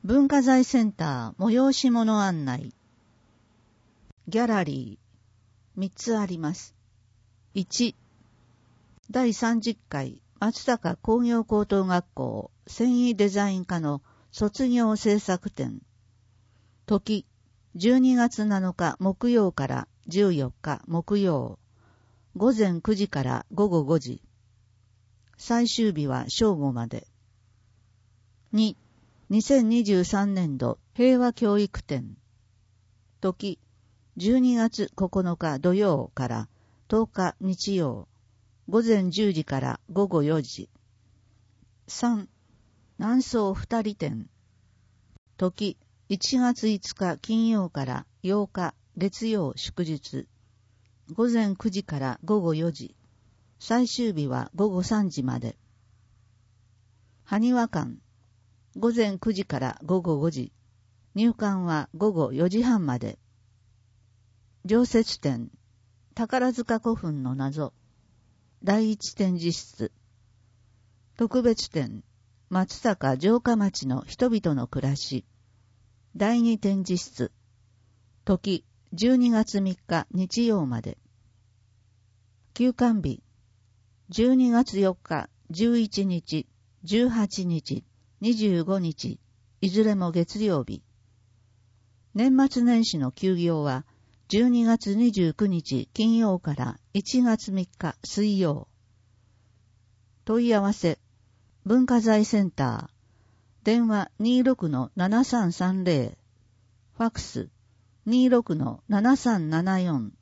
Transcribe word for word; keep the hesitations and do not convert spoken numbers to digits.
文化財センター催し物案内。ギャラリーみっつあります。いち、だいさんじゅっかい松坂工業高等学校繊維デザイン科の卒業制作展。時、じゅうにがつなのか木曜からじゅうよっか木曜。午前くじから午後ごじ。最終日は正午まで。に、にせんにじゅうさんねんど平和教育展。時、じゅうにがつここのか土曜からとおか日曜。午前じゅうじから午後よじ。さん、南総二人展。時、いちがついつか金曜からようか月曜祝日。午前くじから午後よじ。最終日は午後さんじまで。埴輪館。午前くじから午後ごじ。入館は午後よじはんまで。常設展。宝塚古墳の謎。だいいち展示室。特別展。松坂城下町の人々の暮らし。だいに展示室。時、じゅうにがつみっか日曜まで。休館日。じゅうにがつよっか、じゅういちにち、じゅうはちにち、にじゅうごにち、いずれも月曜日。年末年始の休業は、じゅうにがつにじゅうくにち金曜からいちがつみっか水曜。問い合わせ、文化財センター、電話 にじゅうろくのななさんさんぜろ、ファックス にじゅうろくのななさんななよん